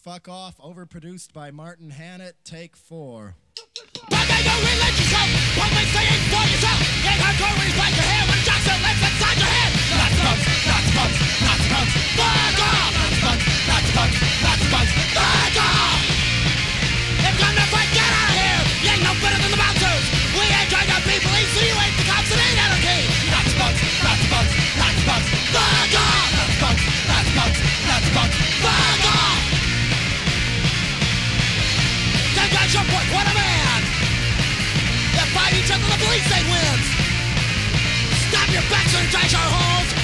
Fuck Off, overproduced by Martin Hannett, take 4. What a man! They fight each other, the police they wins! Stop your backs and trash our homes!